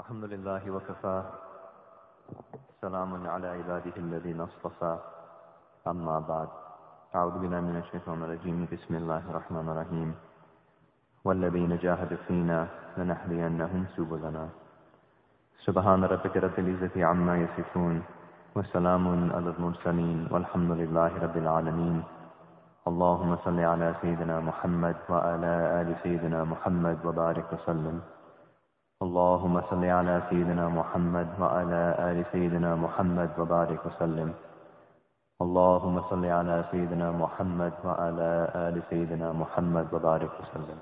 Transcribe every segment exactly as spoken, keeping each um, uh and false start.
الحمد لله وكفى سلام على عباده الذين اصطفى أما بعد أعوذ بالله من الشيطان الرجيم بسم الله الرحمن الرحيم والذين جاهدوا فينا لنهدينهم سبلنا سبحان ربك رب العزة عما يصفون وسلام على المرسلين والحمد لله رب العالمين اللهم صل على سيدنا محمد وعلى آل سيدنا محمد وبارك وسلم اللهم صل على سيدنا محمد وعلى آل سيدنا محمد وبارك وسلم اللهم صل على سيدنا محمد وعلى آل سيدنا محمد وبارك وسلم.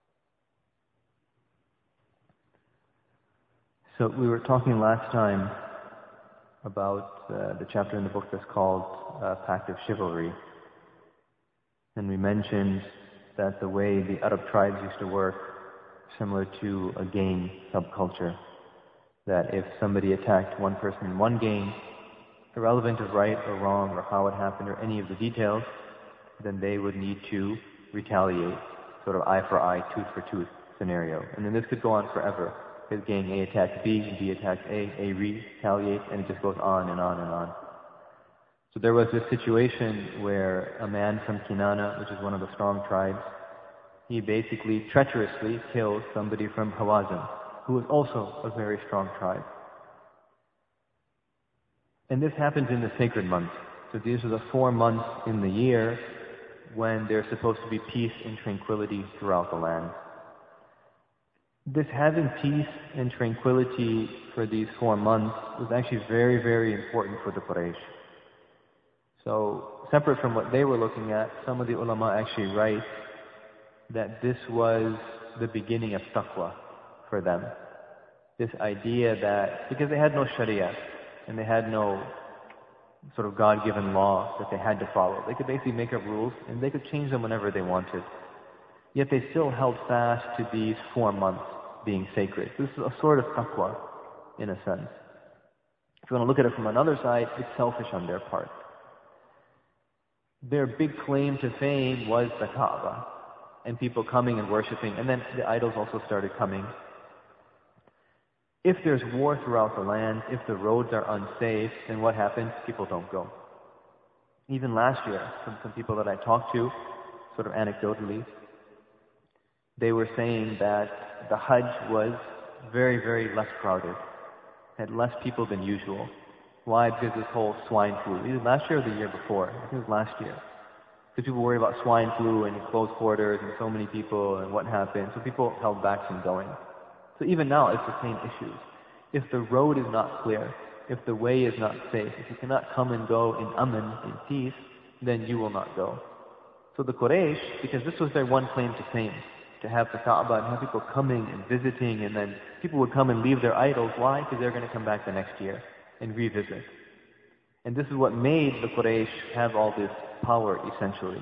So we were talking last time about uh, the chapter in the book that's called uh, Pact of Chivalry. And we mentioned that the way the Arab tribes used to work, similar to a gang subculture, that if somebody attacked one person in one gang, irrelevant of right or wrong or how it happened or any of the details, then they would need to retaliate, sort of eye for eye, tooth for tooth scenario. And then this could go on forever. Because gang A attacked B, B attacked A, A retaliates, and it just goes on and on and on. So there was this situation where a man from Kinana, which is one of the strong tribes, he basically treacherously killed somebody from Hawazin, who was also a very strong tribe. And this happens in the sacred months. So these are the four months in the year when there's supposed to be peace and tranquility throughout the land. This having peace and tranquility for these four months was actually very, very important for the Quraysh. So, separate from what they were looking at, some of the ulama actually write that this was the beginning of taqwa for them. This idea that, because they had no sharia, and they had no sort of God-given law that they had to follow. They could basically make up rules, and they could change them whenever they wanted. Yet they still held fast to these four months being sacred. This is a sort of taqwa, in a sense. If you want to look at it from another side, it's selfish on their part. Their big claim to fame was the Kaaba, and people coming and worshipping, and then the idols also started coming. If there's war throughout the land, if the roads are unsafe, then what happens? People don't go. Even last year, some, some people that I talked to, sort of anecdotally, they were saying that the Hajj was very, very less crowded, had less people than usual. Why? Because this whole swine flu. Either last year or the year before. I think it was last year. Because people worry about swine flu and closed quarters and so many people and what happened. So people held back from going. So even now, it's the same issues. If the road is not clear, if the way is not safe, if you cannot come and go in aman, in peace, then you will not go. So the Quraysh, because this was their one claim to fame, to have the Kaaba and have people coming and visiting, and then people would come and leave their idols. Why? Because they're going to come back the next year and revisit. And this is what made the Quraysh have all this power, essentially.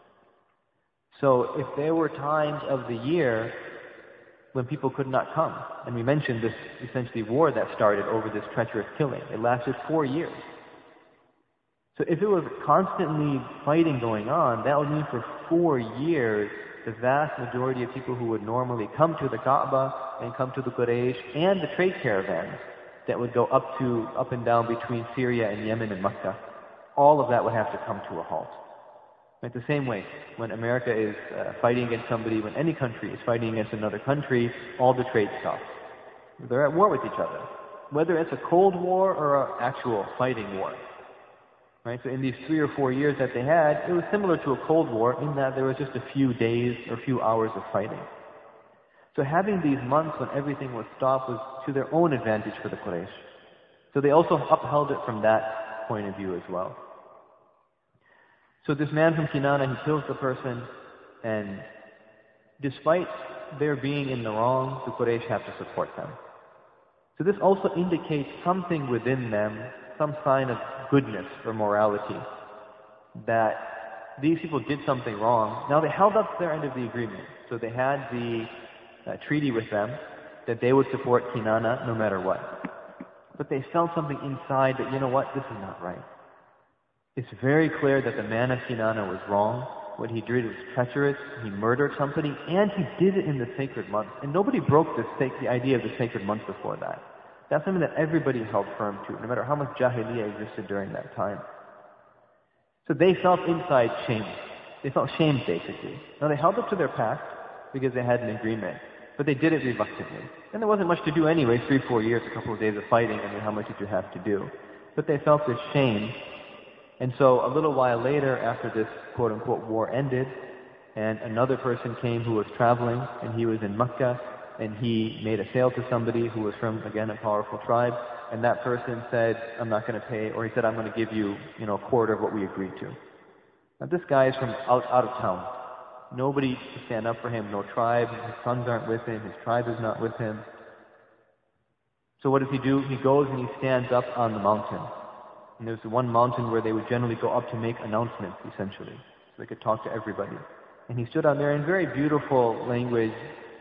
So if there were times of the year when people could not come, and we mentioned this essentially war that started over this treacherous killing, it lasted four years. So if it was constantly fighting going on, that would mean for four years the vast majority of people who would normally come to the Kaaba and come to the Quraysh and the trade caravans that would go up to up and down between Syria and Yemen and Mecca, all of that would have to come to a halt. Right? The same way, when America is uh, fighting against somebody, when any country is fighting against another country, all the trade stops. They're at war with each other, whether it's a cold war or an actual fighting war. Right? So in these three or four years that they had, it was similar to a cold war in that there was just a few days or a few hours of fighting. So having these months when everything was stopped was to their own advantage for the Quraysh. So they also upheld it from that point of view as well. So this man from Kinana, he kills the person, and despite their being in the wrong, the Quraysh have to support them. So this also indicates something within them, some sign of goodness or morality, that these people did something wrong. Now they held up their end of the agreement. So they had the uh, treaty with them that they would support Kinana no matter what. But they felt something inside that, you know what, this is not right. It's very clear that the man of Kinana was wrong, What he did was treacherous, he murdered somebody, and he did it in the sacred month. And nobody broke the, the idea of the sacred month before that. That's something that everybody held firm to, no matter how much jahiliyyah existed during that time. So they felt inside shame. They felt shamed, basically. Now, they held up to their pact because they had an agreement, but they did it reluctantly. And there wasn't much to do anyway, three, four years, a couple of days of fighting. I mean, how much did you have to do? But they felt this shame. And so a little while later, after this quote-unquote war ended, and another person came who was traveling, and he was in Mecca, and he made a sale to somebody who was from, again, a powerful tribe, and that person said, I'm not going to pay, or he said, I'm going to give you, you know, a quarter of what we agreed to. Now this guy is from out, out of town. Nobody to stand up for him, no tribe, his sons aren't with him, his tribe is not with him. So what does he do? He goes and he stands up on the mountain. And there's the one mountain where they would generally go up to make announcements, essentially, so they could talk to everybody. And he stood out there in very beautiful language.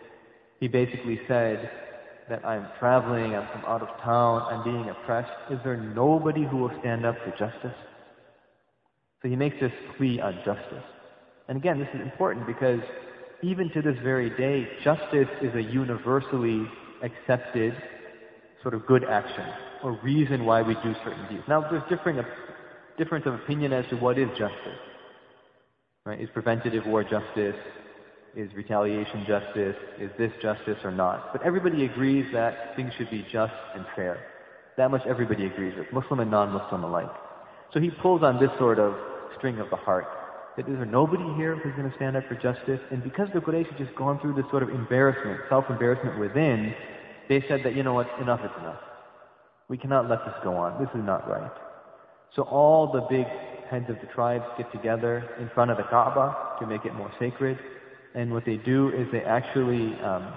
He basically said that I'm traveling, I'm from out of town, I'm being oppressed. Is there nobody who will stand up for justice? So he makes this plea on justice. And again, this is important because even to this very day, justice is a universally accepted sort of good action or reason why we do certain deeds. Now, there's different difference of opinion as to what is justice. Right? Is preventative war justice? Is retaliation justice? Is this justice or not? But everybody agrees that things should be just and fair. That much everybody agrees with, Muslim and non-Muslim alike. So he pulls on this sort of string of the heart. That is there nobody here who's going to stand up for justice? And because the Quraysh had just gone through this sort of embarrassment, self-embarrassment within, they said that, you know what, enough is enough. We cannot let this go on. This is not right. So all the big heads of the tribes get together in front of the Kaaba to make it more sacred. And what they do is they actually um,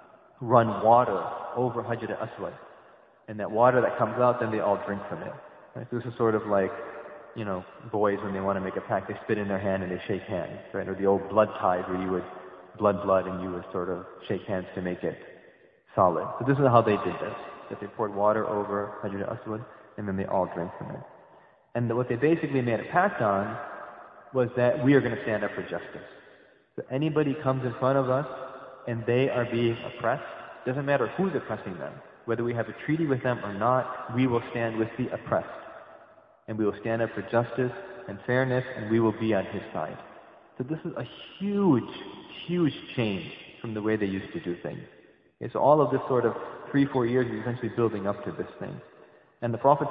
run water over Hajar al-Aswad. And that water that comes out, then they all drink from it. Right? So this is sort of like, you know, boys when they want to make a pact, they spit in their hand and they shake hands, right? Or the old blood ties where you would blood blood and you would sort of shake hands to make it solid. So this is how they did this. That they poured water over Hajar al-Aswad and then they all drank from it. And what they basically made a pact on was that we are going to stand up for justice. So anybody comes in front of us and they are being oppressed, doesn't matter who's oppressing them, whether we have a treaty with them or not, we will stand with the oppressed. And we will stand up for justice and fairness and we will be on his side. So this is a huge, huge change from the way they used to do things. Okay, so all of this sort of three, four years is essentially building up to this thing. And the Prophet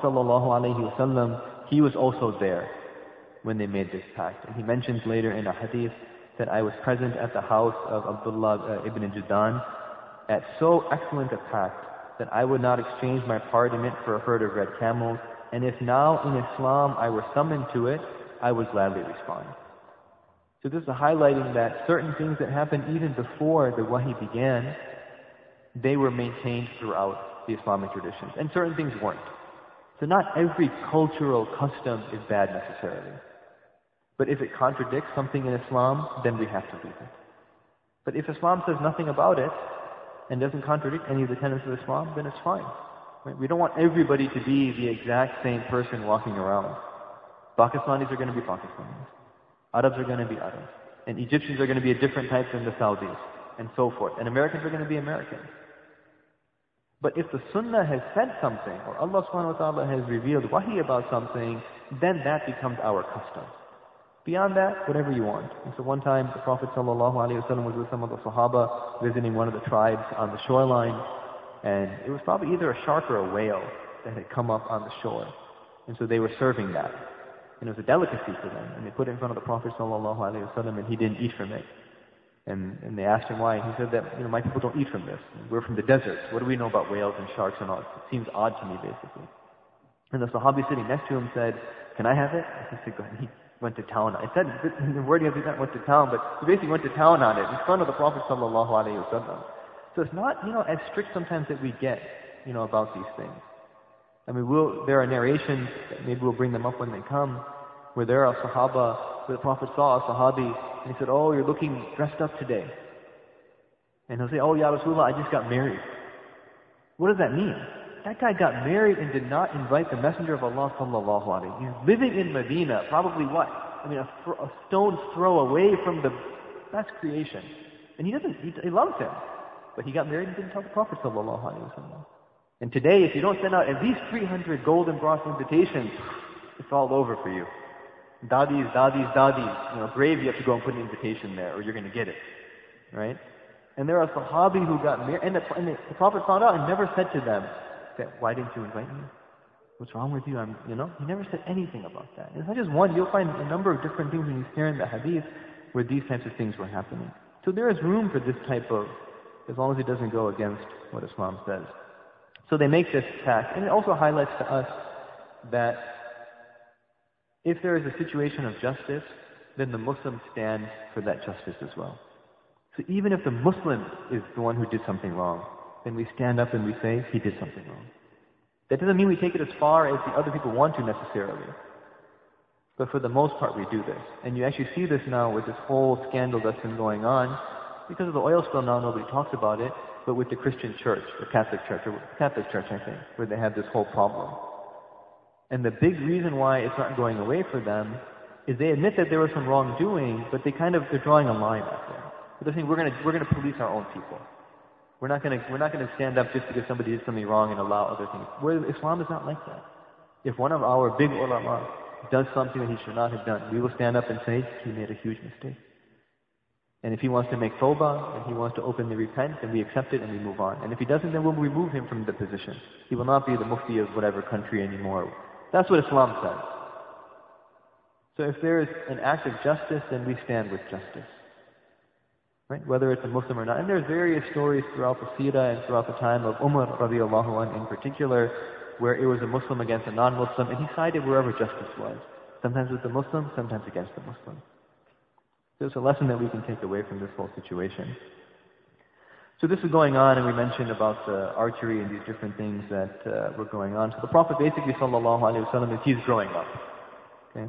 ﷺ, he was also there when they made this pact. And he mentions later in a hadith that I was present at the house of Abdullah uh, ibn Judan at so excellent a pact that I would not exchange my part in it for a herd of red camels. And if now in Islam I were summoned to it, I would gladly respond. So this is highlighting that certain things that happened even before the Wahy began, they were maintained throughout the Islamic traditions. And certain things weren't. So not every cultural custom is bad necessarily. But if it contradicts something in Islam, then we have to leave it. But if Islam says nothing about it, and doesn't contradict any of the tenets of Islam, then it's fine. Right? We don't want everybody to be the exact same person walking around. Pakistanis are going to be Pakistanis. Arabs are going to be Arabs. And Egyptians are going to be a different type than the Saudis. And so forth. And Americans are going to be Americans. But if the Sunnah has said something, or Allah subhanahu wa ta'ala has revealed wahi about something, then that becomes our custom. Beyond that, whatever you want. And so one time, the Prophet sallallahu alaihi wasallam was with some of the Sahaba visiting one of the tribes on the shoreline, and it was probably either a shark or a whale that had come up on the shore. And so they were serving that. And it was a delicacy for them. And they put it in front of the Prophet sallallahu alaihi wasallam, and he didn't eat from it. And, and they asked him why, and he said that, you know, my people don't eat from this. We're from the desert. What do we know about whales and sharks and all? It seems odd to me, basically. And the Sahabi sitting next to him said, can I have it? He said, go ahead. He went to town. I said, the word he not went to town, but he basically went to town on it in front of the Prophet sallallahu alaihi wasallam. So it's not, you know, as strict sometimes that we get, you know, about these things. I mean, we'll, there are narrations, maybe we'll bring them up when they come, where there are Sahaba, where the Prophet saw a Sahabi, and he said, oh, you're looking dressed up today. And he'll say, oh, Ya Rasulullah, I just got married. What does that mean? That guy got married and did not invite the Messenger of Allah sallallahu alaihi wasallam. He's living in Medina, probably what? I mean, a, a stone's throw away from the best creation. And he doesn't, he, he loves him. But he got married and didn't tell the Prophet sallallahu alaihi wasallam. And today, if you don't send out at least three hundred golden brass invitations, it's all over for you. Dadis, dadis, dadis. You know, grave, you have to go and put an invitation there, or you're going to get it. Right? And there are Sahabi who got married, and the, and the, the Prophet found out and never said to them, why didn't you invite me? What's wrong with you? I'm, you know, he never said anything about that. And it's not just one. You'll find a number of different things when you stare in the hadith where these types of things were happening. So there is room for this type of, as long as it doesn't go against what Islam says. So they make this pact. And it also highlights to us that if there is a situation of justice, then the Muslims stand for that justice as well. So even if the Muslim is the one who did something wrong, then we stand up and we say, he did something wrong. That doesn't mean we take it as far as the other people want to necessarily. But for the most part, we do this. And you actually see this now with this whole scandal that's been going on. Because of the oil spill now, nobody talks about it, but with the Christian church, the Catholic church, or Catholic church, I think, where they have this whole problem. And the big reason why it's not going away for them is they admit that there was some wrongdoing, but they kind of, they're drawing a line out there. They're saying, we're going to, we're going to police our own people. We're not going to, we're not going to stand up just because somebody did something wrong and allow other things. Where Islam is not like that. If one of our big ulama does something that he should not have done, we will stand up and say, he made a huge mistake. And if he wants to make tawbah, and he wants to openly repent, then we accept it and we move on. And if he doesn't, then we'll remove him from the position. He will not be the mufti of whatever country anymore. That's what Islam says. So if there is an act of justice, then we stand with justice. Right? Whether it's a Muslim or not. And there's various stories throughout the seerah and throughout the time of Umar radiallahu anhu in particular, where it was a Muslim against a non-Muslim, and he sided wherever justice was. Sometimes with the Muslim, sometimes against the Muslim. There's a lesson that we can take away from this whole situation. So this is going on, and we mentioned about the archery and these different things that uh, were going on. So the Prophet basically, sallallahu alaihi wasallam, is he's growing up. Okay?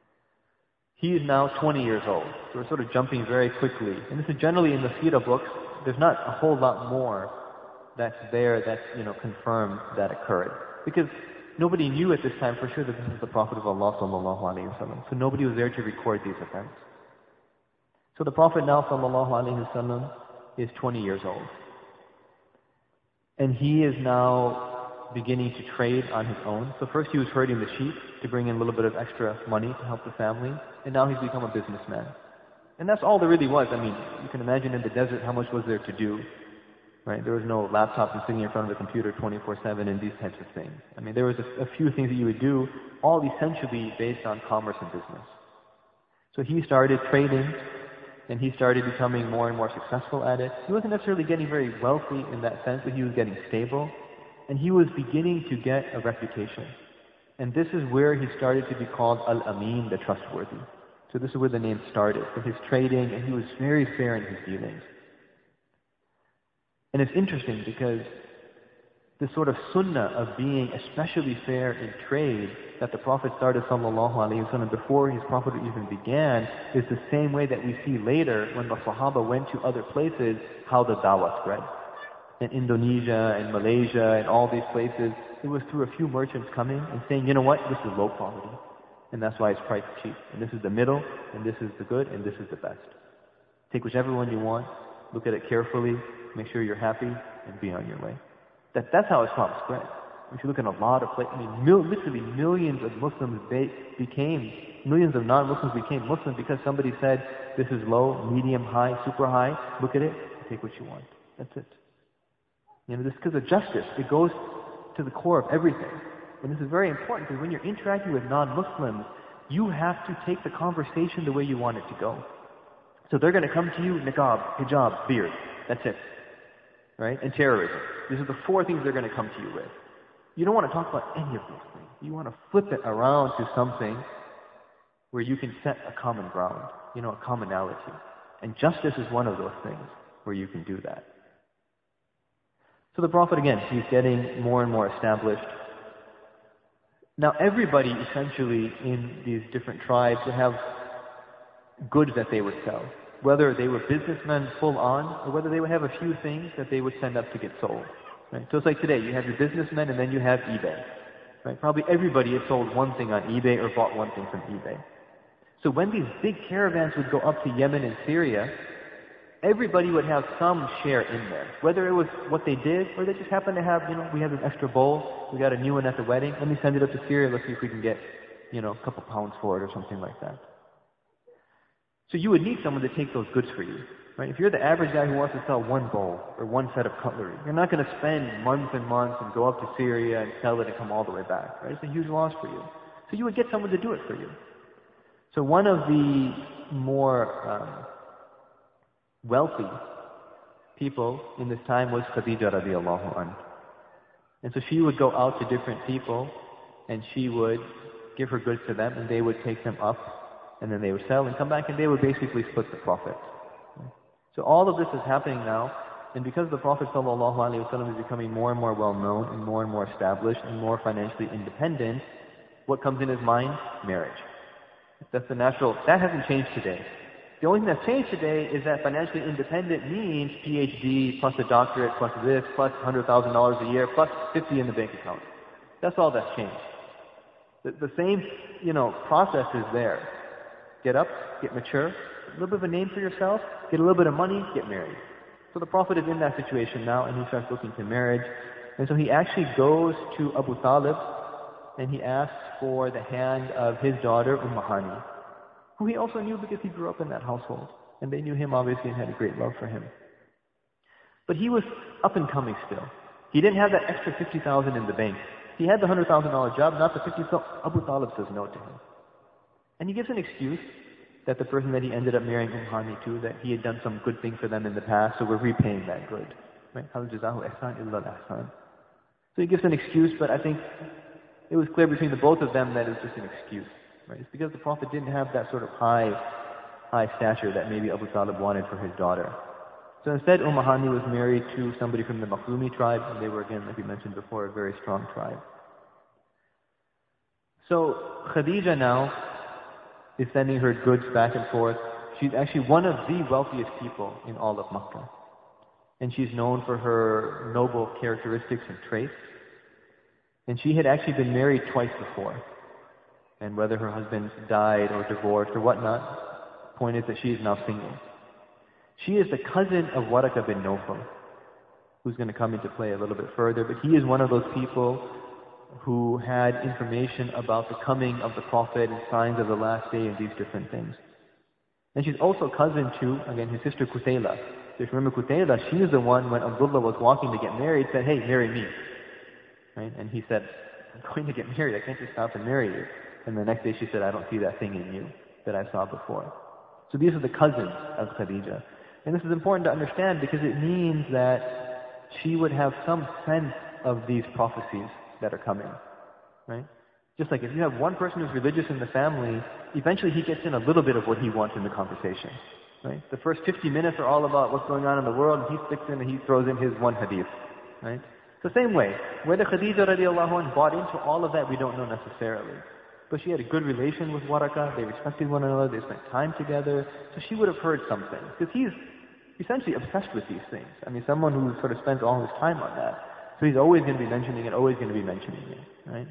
He is now twenty years old. So we're sort of jumping very quickly. And this is generally in the seerah books. There's not a whole lot more that's there that's, you know, confirmed that occurred. Because nobody knew at this time for sure that this is the Prophet of Allah, sallallahu alaihi wasallam. So nobody was there to record these events. So the Prophet now, sallallahu alaihi wasallam, is twenty years old. And he is now beginning to trade on his own. So first he was herding the sheep to bring in a little bit of extra money to help the family. And now he's become a businessman. And that's all there really was. I mean, you can imagine in the desert how much was there to do. Right? There was no laptop and sitting in front of the computer twenty-four seven and these types of things. I mean, there was a, a few things that you would do, all essentially based on commerce and business. So he started trading, and he started becoming more and more successful at it. He wasn't necessarily getting very wealthy in that sense, but he was getting stable. And he was beginning to get a reputation. And this is where he started to be called Al-Amin, the trustworthy. So this is where the name started, from his trading, and he was very fair in his dealings. And it's interesting because this sort of sunnah of being especially fair in trade that the Prophet started, sallallahu alaihi wasallam, before his prophethood even began, is the same way that we see later when the Sahaba went to other places, how the dawah spread. In Indonesia and Malaysia and all these places, it was through a few merchants coming and saying, you know what, this is low quality. And that's why it's priced cheap. And this is the middle, and this is the good, and this is the best. Take whichever one you want, look at it carefully, make sure you're happy, and be on your way. That, that's how Islam spread. If you look at a lot of places, I mean, mil, literally millions of Muslims they became, millions of non-Muslims became Muslim because somebody said, this is low, medium, high, super high, look at it, take what you want. That's it. You know, this is because of justice. It goes to the core of everything. And this is very important because when you're interacting with non-Muslims, you have to take the conversation the way you want it to go. So they're going to come to you, niqab, hijab, beard. That's it. Right? And terrorism. These are the four things they're going to come to you with. You don't want to talk about any of those things. You want to flip it around to something where you can set a common ground, you know, a commonality. And justice is one of those things where you can do that. So the Prophet, again, he's getting more and more established. Now everybody essentially in these different tribes would have goods that they would sell. Whether they were businessmen full on, or whether they would have a few things that they would send up to get sold. Right? So it's like today, you have your businessmen and then you have eBay. Right? Probably everybody has sold one thing on eBay or bought one thing from eBay. So when these big caravans would go up to Yemen and Syria, everybody would have some share in there. Whether it was what they did, or they just happened to have, you know, we have this extra bowl, we got a new one at the wedding, let me send it up to Syria, let's see if we can get, you know, a couple pounds for it or something like that. So you would need someone to take those goods for you. Right? If you're the average guy who wants to sell one bowl or one set of cutlery, you're not going to spend months and months and go up to Syria and sell it and come all the way back. Right? It's a huge loss for you. So you would get someone to do it for you. So one of the more um, wealthy people in this time was Khadija radiallahu anha. And so she would go out to different people and she would give her goods to them and they would take them up and then they would sell and come back and they would basically split the profits. So all of this is happening now, and because the Prophet ﷺ is becoming more and more well known and more and more established and more financially independent, what comes in his mind? Marriage. That's the natural, that hasn't changed today. The only thing that's changed today is that financially independent means P H D plus a doctorate plus this plus one hundred thousand dollars a year plus fifty in the bank account. That's all that's changed. The, the same, you know, process is there. Get up, get mature, a little bit of a name for yourself, get a little bit of money, get married. So the Prophet is in that situation now and he starts looking to marriage. And so he actually goes to Abu Talib and he asks for the hand of his daughter Umm Hani, who he also knew because he grew up in that household. And they knew him obviously and had a great love for him. But he was up and coming still. He didn't have that extra fifty thousand dollars in the bank. He had the one hundred thousand dollars job, not the fifty thousand dollars. Abu Talib says no to him. And he gives an excuse that the person that he ended up marrying Umm Hani to, that he had done some good thing for them in the past, so we're repaying that good. Right? Hal jazahu ihsan illa al-ihsan. So he gives an excuse, but I think it was clear between the both of them that it was just an excuse. Right? It's because the Prophet didn't have that sort of high, high stature that maybe Abu Talib wanted for his daughter. So instead, Umm Hani was married to somebody from the Makhzumi tribe, and they were, again, like we mentioned before, a very strong tribe. So Khadija now is sending her goods back and forth. She's actually one of the wealthiest people in all of Makkah. And she's known for her noble characteristics and traits. And she had actually been married twice before. And whether her husband died or divorced or whatnot, point is that she is now single. She is the cousin of Waraka bin Nawfal, who's going to come into play a little bit further. But he is one of those people who had information about the coming of the Prophet and signs of the last day and these different things. And she's also cousin to, again, his sister Qutayla. So if you remember Qutayla, she was the one when Abdullah was walking to get married, said, hey, marry me. Right? And he said, I'm going to get married, I can't just stop and marry you. And the next day she said, I don't see that thing in you that I saw before. So these are the cousins of Khadija. And this is important to understand because it means that she would have some sense of these prophecies that are coming, right? Just like if you have one person who's religious in the family, eventually he gets in a little bit of what he wants in the conversation, right? The first fifty minutes are all about what's going on in the world, and he sticks in and he throws in his one hadith, right? The same way, whether Khadija radiallahu anha bought into all of that, we don't know necessarily. But she had a good relation with Waraka, they respected one another, they spent time together, so she would have heard something. Because he's essentially obsessed with these things. I mean, someone who sort of spends all his time on that. So he's always going to be mentioning it, always going to be mentioning it, right?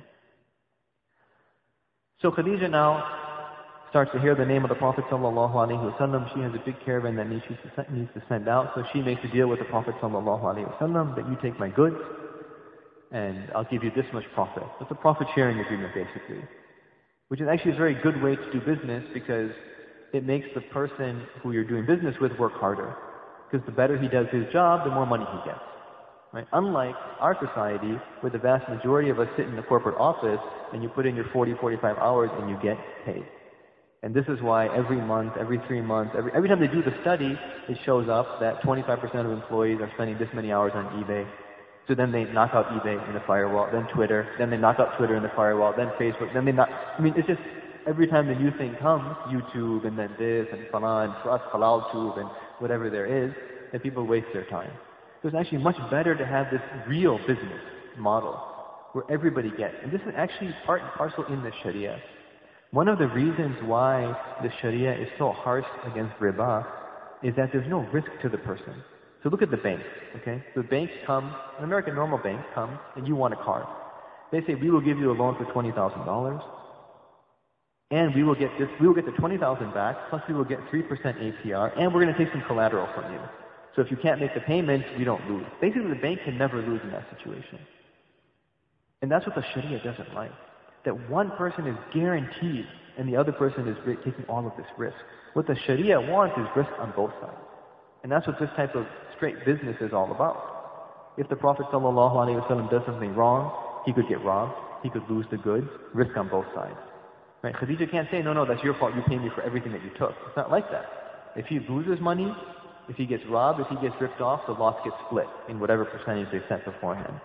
So Khadija now starts to hear the name of the Prophet sallallahu alaihi wasallam. She has a big caravan that needs to, needs to send out, so she makes a deal with the Prophet sallallahu alaihi wasallam that you take my goods and I'll give you this much profit. It's a profit sharing agreement basically, which is actually a very good way to do business because it makes the person who you're doing business with work harder. Because the better he does his job, the more money he gets. Right? Unlike our society, where the vast majority of us sit in the corporate office and you put in your forty, forty-five hours and you get paid. And this is why every month, every three months, every, every time they do the study, it shows up that twenty-five percent of employees are spending this many hours on eBay. So then they knock out eBay in the firewall, then Twitter, then they knock out Twitter in the firewall, then Facebook, then they knock, I mean, it's just, every time the new thing comes, YouTube and then this and falan, for us halal tube and whatever there is, that people waste their time. So it's actually much better to have this real business model where everybody gets. And this is actually part and parcel in the Sharia. One of the reasons why the Sharia is so harsh against riba is that there's no risk to the person. So look at the banks, okay? So the banks come, an American normal bank comes and you want a car. They say, we will give you a loan for twenty thousand dollars. and we will get this, we will get the twenty thousand back, plus we will get three percent A P R, and we're going to take some collateral from you. So if you can't make the payments, we don't lose. Basically, the bank can never lose in that situation. And that's what the Sharia doesn't like. That one person is guaranteed, and the other person is taking all of this risk. What the Sharia wants is risk on both sides. And that's what this type of straight business is all about. If the Prophet ﷺ does something wrong, he could get robbed, he could lose the goods, risk on both sides. Right? Khadija can't say, no, no, that's your fault, you pay me for everything that you took. It's not like that. If he loses money, if he gets robbed, if he gets ripped off, the loss gets split in whatever percentage they set beforehand.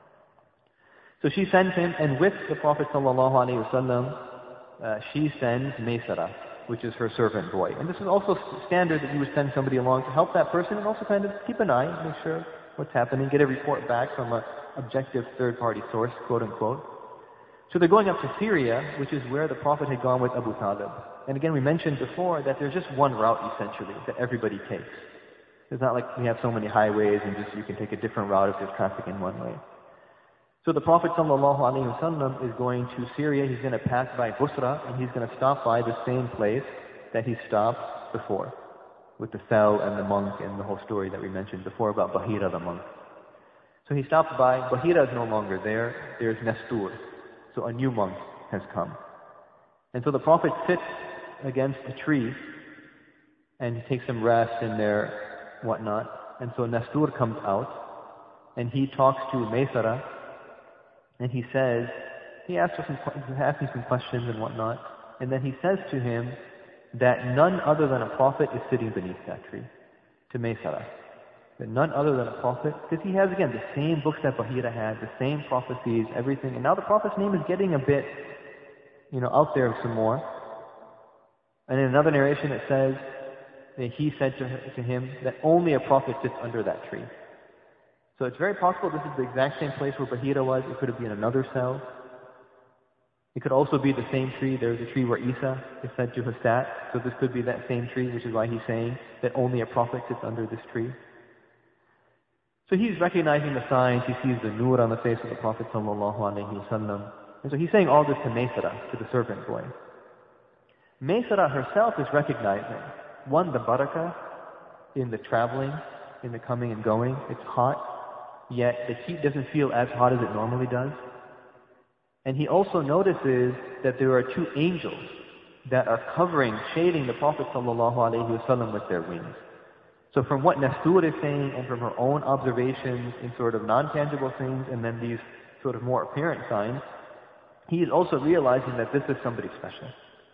So she sends him, and with the Prophet ﷺ, uh, she sends Maysara, which is her servant boy. And this is also standard that you would send somebody along to help that person and also kind of keep an eye, make sure what's happening, get a report back from an objective third-party source, quote-unquote. So they're going up to Syria, which is where the Prophet had gone with Abu Talib. And again, we mentioned before that there's just one route, essentially, that everybody takes. It's not like we have so many highways and just you can take a different route if there's traffic in one way. So the Prophet ﷺ is going to Syria. He's going to pass by Busra, and he's going to stop by the same place that he stopped before, with the cell and the monk and the whole story that we mentioned before about Bahira the monk. So he stops by. Bahira is no longer there. There's Nestur. So a new monk has come. And so the Prophet sits against a tree and takes some rest in there, whatnot. And so Nestur comes out and he talks to Maysara. And he says, he asks, some, asks me some questions and whatnot, and then he says to him that none other than a prophet is sitting beneath that tree, to Maysara. That none other than a prophet, because he has, again, the same books that Bahira had, the same prophecies, everything, and now the prophet's name is getting a bit, you know, out there some more. And in another narration it says that he said to, to him that only a prophet sits under that tree. So it's very possible this is the exact same place where Bahira was. It could have been another cell. It could also be the same tree. There's a tree where Isa is said to have sat. So this could be that same tree, which is why he's saying that only a prophet sits under this tree. So he's recognizing the signs. He sees the nur on the face of the Prophet ﷺ. And so he's saying all this to Maysara, to the servant boy. Maysara herself is recognizing, one, the barakah in the traveling, in the coming and going. It's hot. Yet the heat doesn't feel as hot as it normally does. And he also notices that there are two angels that are covering, shading the Prophet ﷺ with their wings. So from what Nestur is saying and from her own observations in sort of non-tangible things and then these sort of more apparent signs, he is also realizing that this is somebody special.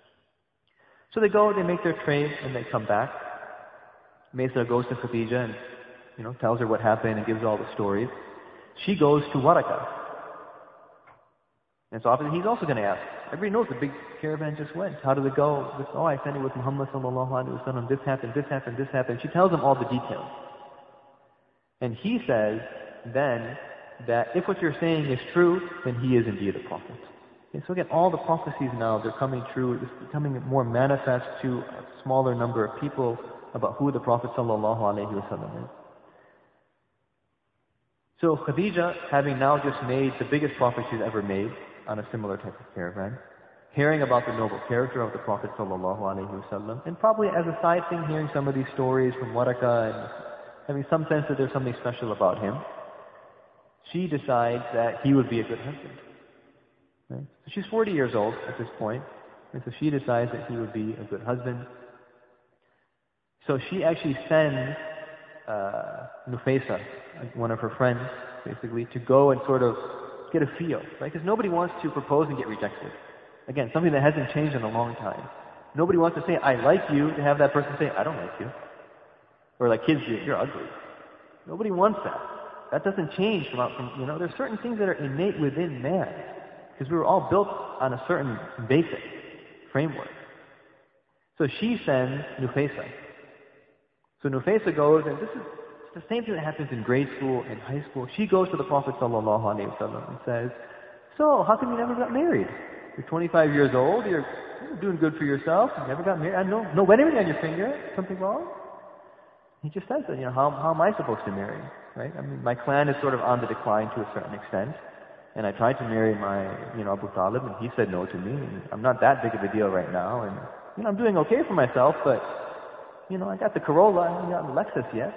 So they go, they make their trade, and they come back. Maysara goes to Khadija and you know, tells her what happened and gives all the stories. She goes to Waraka. And so obviously he's also going to ask. Everybody knows the big caravan just went. How did it go? This, oh, I sent it with Muhammad sallallahu alaihi wasallam. This happened, this happened, this happened. She tells him all the details. And he says then that if what you're saying is true, then he is indeed a prophet. Okay, so again, all the prophecies now, they're coming true. It's becoming more manifest to a smaller number of people about who the Prophet sallallahu alaihi wasallam is. So Khadija, having now just made the biggest profit she's ever made on a similar type of caravan, hearing about the noble character of the Prophet ﷺ, and probably as a side thing, hearing some of these stories from Waraka and having some sense that there's something special about him, she decides that he would be a good husband. Right? So she's forty years old at this point, and so she decides that he would be a good husband. So she actually sends uh, Nufaysa, one of her friends, basically, to go and sort of get a feel, right? Because nobody wants to propose and get rejected. Again, something that hasn't changed in a long time. Nobody wants to say, I like you, to have that person say, I don't like you. Or like kids do, you're ugly. Nobody wants that. That doesn't change from, from you know, there's certain things that are innate within man. Because we were all built on a certain basic framework. So she sends Nufaysa. So Nufaysa goes, and this is the same thing that happens in grade school and high school. She goes to the Prophet ﷺ and says, so, how come you never got married? You're twenty-five years old, you're, you're doing good for yourself, you never got married, I know, no wedding ring on your finger, something wrong? He just says that, you know, how, how am I supposed to marry, right? I mean, my clan is sort of on the decline to a certain extent. And I tried to marry my, you know, Abu Talib, and he said no to me. And I'm not that big of a deal right now. And, you know, I'm doing okay for myself, but, you know, I got the Corolla, I haven't gotten the Lexus yet.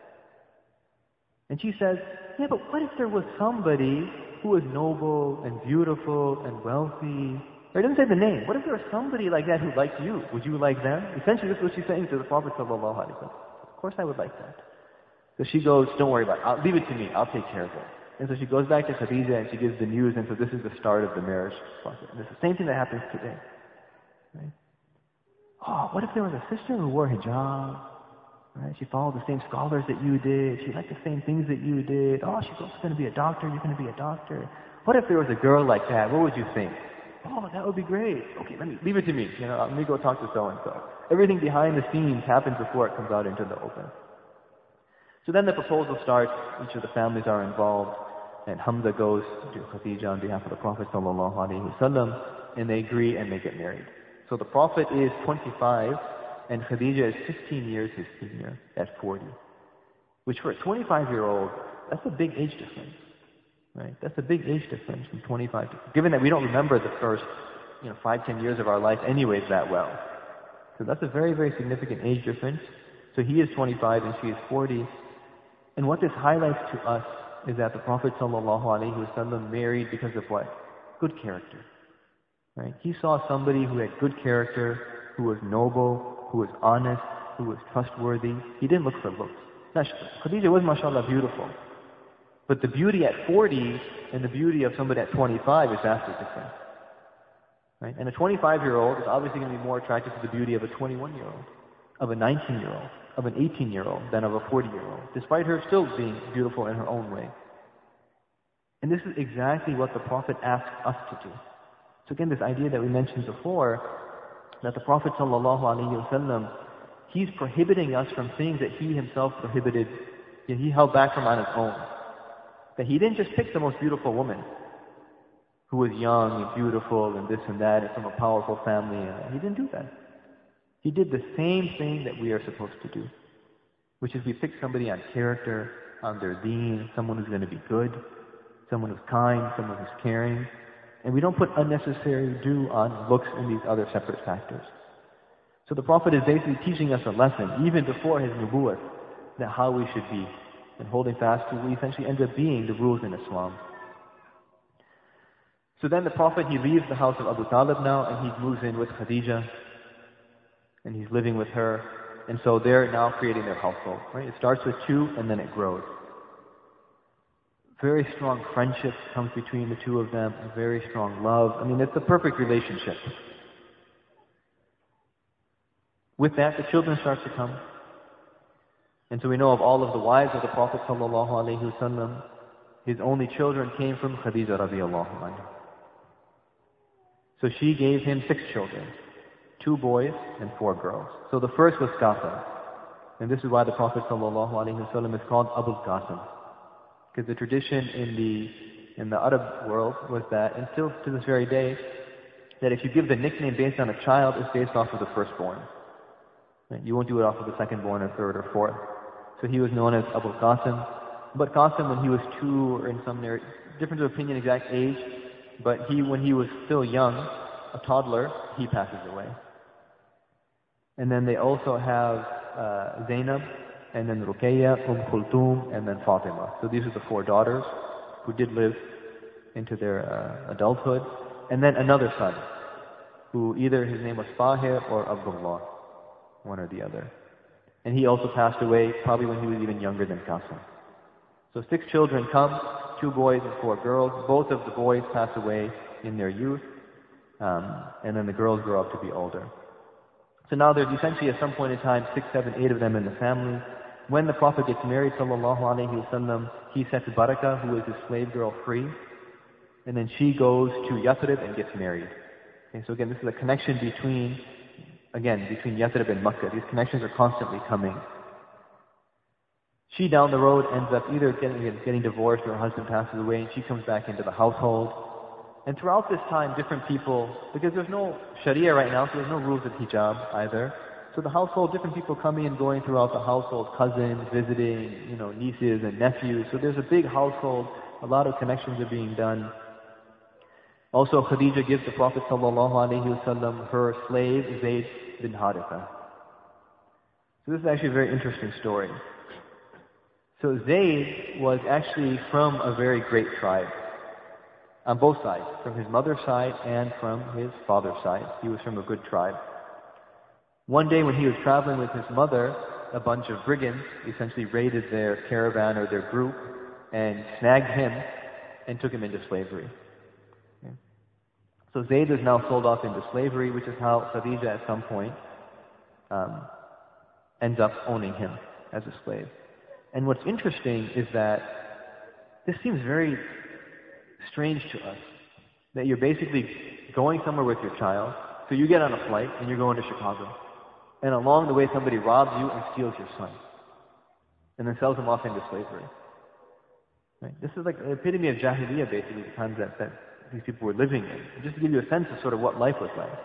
And she says, yeah, but what if there was somebody who was noble and beautiful and wealthy? Or it doesn't say the name. What if there was somebody like that who liked you? Would you like them? Essentially, this is what she's saying to the Prophet sallallahu alaihi wasallam. Of course I would like that. So she goes, don't worry about it. I'll, leave it to me. I'll take care of it. And so she goes back to Khadija and she gives the news, and so this is the start of the marriage process. And it's the same thing that happens today. Right? Oh, what if there was a sister who wore hijab? Right? She followed the same scholars that you did. She liked the same things that you did. Oh, she's also going to be a doctor. You're going to be a doctor. What if there was a girl like that? What would you think? Oh, that would be great. Okay, let me leave it to me. You know, let me go talk to so and so. Everything behind the scenes happens before it comes out into the open. So then the proposal starts. Each of the families are involved, and Hamza goes to Khadija on behalf of the Prophet sallallahu alaihi wasallam, and they agree and they get married. So the Prophet is twenty-five, and Khadija is fifteen years his senior at forty. Which for a twenty-five-year-old, that's a big age difference. Right? That's a big age difference from twenty-five to, given that we don't remember the first, you know, five, ten years of our life anyways that well. So that's a very, very significant age difference. So he is twenty-five and she is forty. And what this highlights to us is that the Prophet sallallahu alaihi wasallam married because of what? Good character. Right? He saw somebody who had good character, who was noble, who was honest, who was trustworthy. He didn't look for looks. Now, Khadija was, mashallah, beautiful. But the beauty at forty and the beauty of somebody at twenty-five is vastly different. Right? And a twenty-five-year-old is obviously going to be more attracted to the beauty of a twenty-one-year-old, of a nineteen-year-old, of an eighteen-year-old than of a forty-year-old, despite her still being beautiful in her own way. And this is exactly what the Prophet asks us to do. So again, this idea that we mentioned before, that the Prophet sallallahu alaihi wasallam, he's prohibiting us from things that he himself prohibited, you know, he held back from on his own. That he didn't just pick the most beautiful woman who was young and beautiful and this and that and from a powerful family. He didn't do that. He did the same thing that we are supposed to do, which is we pick somebody on character, on their deen, someone who's going to be good, someone who's kind, someone who's caring. And we don't put unnecessary due on looks and these other separate factors. So the Prophet is basically teaching us a lesson, even before his nubuwwat, that how we should be, and holding fast to what essentially ends up being the rules in Islam. So then the Prophet, he leaves the house of Abu Talib now, and he moves in with Khadija, and he's living with her, and so they're now creating their household. Right? It starts with two, and then it grows. Very strong friendship comes between the two of them, and very strong love. I mean, it's the perfect relationship. With that, the children start to come. And so we know of all of the wives of the Prophet sallallahu alaihi wasallam, his only children came from Khadija radiallahu anha. So she gave him six children, two boys and four girls. So the first was Qasim. And this is why the Prophet sallallahu alaihi wasallam is called Abul Qasim. Because the tradition in the in the Arab world was that, and still to this very day, that if you give the nickname based on a child, it's based off of the firstborn. Right? You won't do it off of the secondborn or third or fourth. So he was known as Abu Qasim. But Qasim, when he was two, or in some difference of opinion, exact age, but he, when he was still young, a toddler, he passes away. And then they also have uh, Zainab, and then Ruqayya, Umm Kulthum, and then Fatima. So these are the four daughters who did live into their uh, adulthood. And then another son, who either his name was Fahir or Abdullah, one or the other. And he also passed away probably when he was even younger than Qasim. So six children come, two boys and four girls. Both of the boys pass away in their youth, um, and then the girls grow up to be older. So now there's essentially at some point in time six, seven, eight of them in the family. When the Prophet gets married, sallallahu alaihi wasallam, he sets Barakah, who is his slave girl, free, and then she goes to Yathrib and gets married. Okay, so again, this is a connection between Again, between Yathrib and Makkah. These connections are constantly coming. She down the road ends up either getting, getting divorced or her husband passes away, and she comes back into the household. And throughout this time, different people, because there's no Sharia right now, so there's no rules of hijab either. So the household, different people coming and going throughout the household, cousins, visiting, you know, nieces and nephews. So there's a big household, a lot of connections are being done. Also, Khadija gives the Prophet ﷺ her slave, Zayd bin Haritha. So this is actually a very interesting story. So Zayd was actually from a very great tribe. On both sides, from his mother's side and from his father's side. He was from a good tribe. One day when he was traveling with his mother, a bunch of brigands essentially raided their caravan or their group and snagged him and took him into slavery. Okay. So Zayd is now sold off into slavery, which is how Khadija at some point um, ends up owning him as a slave. And what's interesting is that this seems very strange to us, that you're basically going somewhere with your child, so you get on a flight and you're going to Chicago. And along the way somebody robs you and steals your son. And then sells him off into slavery. Right? This is like the epitome of Jahiliyyah, basically, the times that, that these people were living in. Just to give you a sense of sort of what life was like.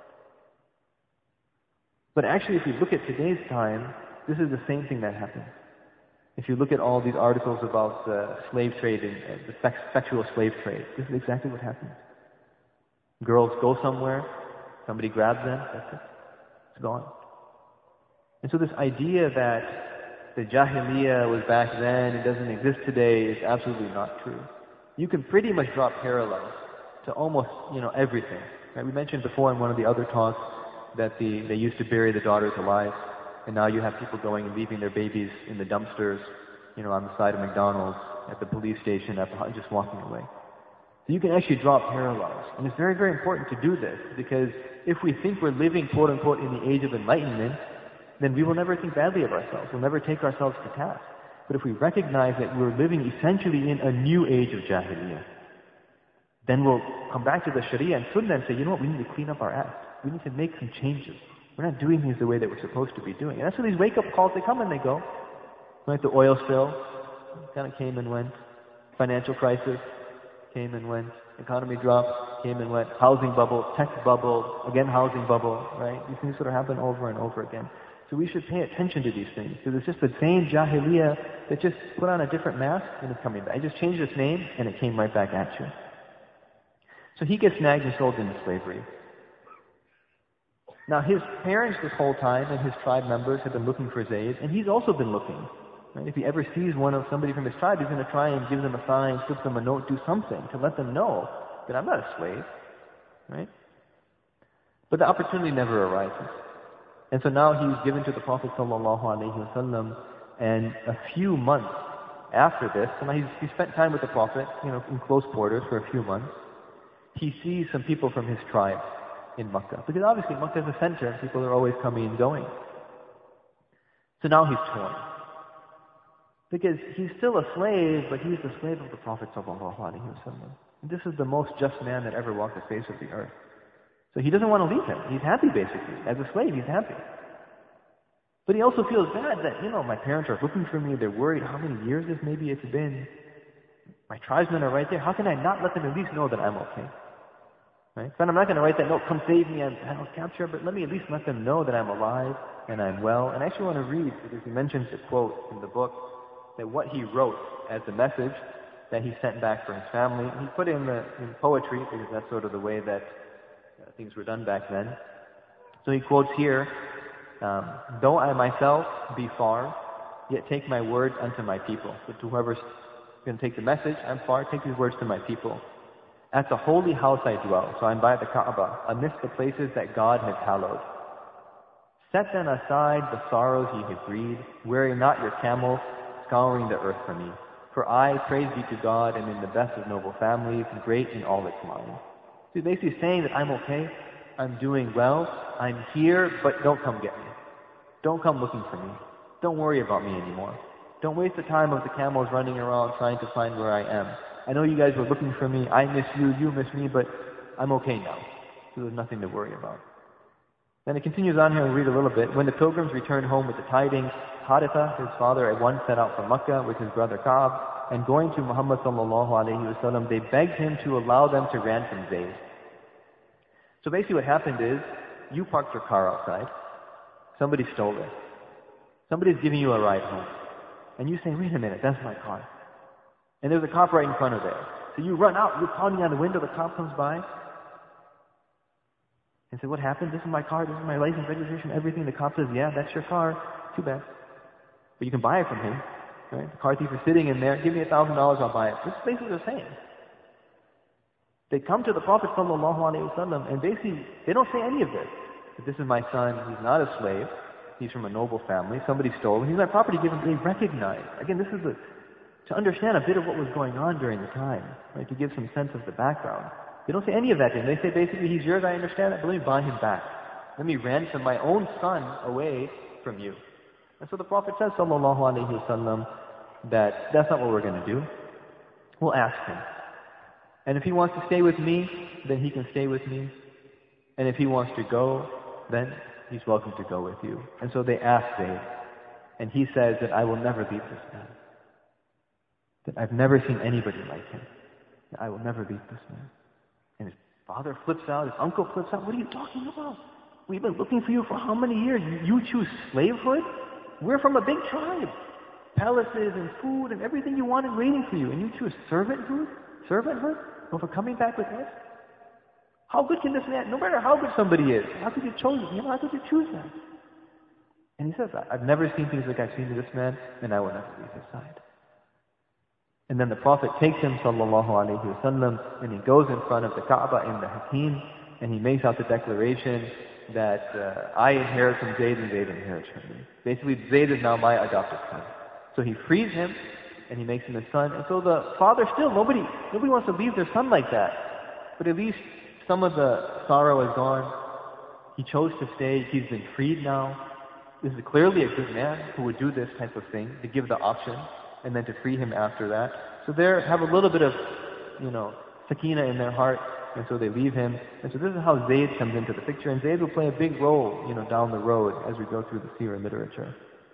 But actually, if you look at today's time, this is the same thing that happened. If you look at all these articles about the slave trade and uh, the sex, sexual slave trade, this is exactly what happens. Girls go somewhere, somebody grabs them, that's it. It's gone. And so this idea that the Jahiliyyah was back then, it doesn't exist today, is absolutely not true. You can pretty much draw parallels to almost, you know, everything. Right? We mentioned before in one of the other talks that the, they used to bury the daughters alive, and now you have people going and leaving their babies in the dumpsters, you know, on the side of McDonald's, at the police station, at the, just walking away. So you can actually draw parallels. And it's very, very important to do this, because if we think we're living, quote unquote, in the age of enlightenment, then we will never think badly of ourselves. We'll never take ourselves to task. But if we recognize that we're living essentially in a new age of Jahiliyyah, then we'll come back to the Sharia and Sunnah and say, you know what, we need to clean up our act. We need to make some changes. We're not doing things the way that we're supposed to be doing. And that's where these wake-up calls, they come and they go. Like the oil spill, kind of came and went. Financial crisis, came and went. Economy drop, came and went. Housing bubble, tech bubble, again housing bubble, right? These things sort of happen over and over again. So we should pay attention to these things, because it's just the same Jahiliyyah that just put on a different mask and it's coming back. It just changed its name and it came right back at you. So he gets snagged and sold into slavery. Now his parents this whole time and his tribe members have been looking for Zayd, and he's also been looking. Right? If he ever sees one of somebody from his tribe, he's going to try and give them a sign, slip them a note, do something to let them know that I'm not a slave. Right? But the opportunity never arises. And so now he's given to the Prophet ﷺ, and a few months after this, and he's, he spent time with the Prophet, you know, in close quarters for a few months. He sees some people from his tribe in Makkah, because obviously Makkah is a center, and people are always coming and going. So now he's torn, because he's still a slave, but he's the slave of the Prophet ﷺ. And this is the most just man that ever walked the face of the earth. So he doesn't want to leave him. He's happy, basically. As a slave, he's happy. But he also feels bad that, you know, my parents are looking for me. They're worried how many years this maybe it's been. My tribesmen are right there. How can I not let them at least know that I'm okay? Right? So I'm not going to write that note, come save me, I'm, I was captured, but let me at least let them know that I'm alive and I'm well. And I actually want to read, because he mentions a quote in the book, that what he wrote as the message that he sent back for his family, he put it in, the, in poetry, because that's sort of the way that Uh, things were done back then. So he quotes here, um, though I myself be far, yet take my words unto my people. So to whoever's going to take the message, I'm far, take these words to my people. At the holy house I dwell, so I'm by the Kaaba, amidst the places that God has hallowed. Set then aside the sorrows ye have breed, weary not your camels, scouring the earth for me. For I, praise be to God, am in the best of noble families, great in all its line. He's basically saying that I'm okay, I'm doing well, I'm here, but don't come get me. Don't come looking for me. Don't worry about me anymore. Don't waste the time of the camels running around trying to find where I am. I know you guys were looking for me, I miss you, you miss me, but I'm okay now. So there's nothing to worry about. Then it continues on here and read a little bit. When the pilgrims returned home with the tidings, Haritha, his father, at once set out from Makkah with his brother Ka'b, and going to Muhammad sallallahu alayhi wa sallam, they begged him to allow them to ransom Zayd. So basically what happened is, you parked your car outside, somebody stole it. Somebody's giving you a ride home. And you say, wait a minute, that's my car. And there's a cop right in front of there. So you run out, you're pounding on the window, the cop comes by and says, what happened? This is my car, this is my license, registration, everything. The cop says, yeah, that's your car. Too bad. But you can buy it from him. Right? The car thief is sitting in there, give me a thousand dollars, I'll buy it. This is basically what they're saying. They come to the Prophet sallallahu alaihi wasallam and basically, they don't say any of this. That this is my son, he's not a slave, he's from a noble family, somebody stole him, he's my property, give him, they recognize. Again, this is a, to understand a bit of what was going on during the time, right? To give some sense of the background. They don't say any of that to him. They say basically, he's yours, I understand that, but let me buy him back. Let me ransom my own son away from you. And so the Prophet says, sallallahu alaihi wasallam, that that's not what we're going to do. We'll ask him. And if he wants to stay with me, then he can stay with me. And if he wants to go, then he's welcome to go with you. And so they ask Zayd. And he says that I will never beat this man. That I've never seen anybody like him. That I will never beat this man. And his father flips out, his uncle flips out. What are you talking about? We've been looking for you for how many years? You choose slavehood? We're from a big tribe. Palaces and food and everything you wanted waiting for you. And you choose servanthood? Servanthood? Over coming back with us? How good can this man, no matter how good somebody is, how could you choose, you know, how could you choose that? And he says, I've never seen things like I've seen to this man, and I will never leave his side. And then the Prophet takes him, sallallahu alaihi wasallam, and he goes in front of the Kaaba in the Hakim, and he makes out the declaration that uh, I inherit from Zayd and Zayd inherits from me. Basically, Zayd is now my adopted son. So he frees him, and he makes him his son. And so the father still, nobody, nobody wants to leave their son like that. But at least some of the sorrow is gone. He chose to stay. He's been freed now. This is clearly a good man who would do this type of thing, to give the option, and then to free him after that. So they have a little bit of, you know, sakina in their heart, and so they leave him. And so this is how Zayd comes into the picture. And Zayd will play a big role, you know, down the road as we go through the seerah literature.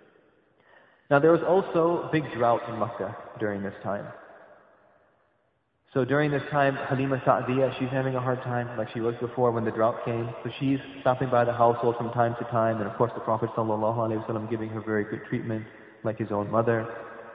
Now there was also a big drought in Makkah during this time. So during this time, Halima Sa'diyah, she's having a hard time like she was before when the drought came. So she's stopping by the household from time to time, and of course the Prophet ﷺ giving her very good treatment like his own mother.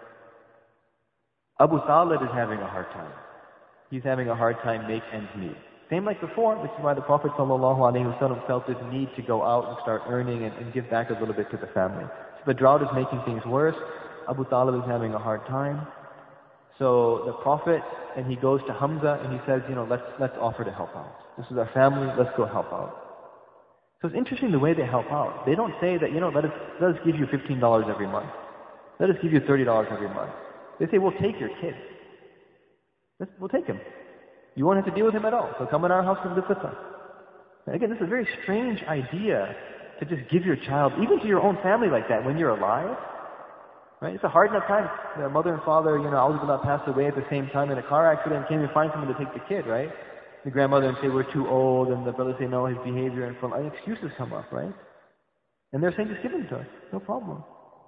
Abu Talib is having a hard time. He's having a hard time make ends meet. Same like before, which is why the Prophet ﷺ felt this need to go out and start earning and, and give back a little bit to the family. So the drought is making things worse. Abu Talib is having a hard time. So the Prophet, and he goes to Hamza and he says, you know, let's, let's offer to help out. This is our family, let's go help out. So it's interesting the way they help out. They don't say that, you know, let us, let us give you fifteen dollars every month. Let us give you thirty dollars every month. They say, we'll take your kid. Let's, we'll take him. You won't have to deal with him at all. So come in our house and live with us. And again, this is a very strange idea to just give your child, even to your own family like that, when you're alive. Right? It's a hard enough time. Their mother and father, you know, Alhamdulillah passed away at the same time in a car accident, can't even find someone to take the kid, right? The grandmother would say, we're too old, and the brother say, no, his behavior, and from excuses come up, right? And they're saying, just give him to us, no problem.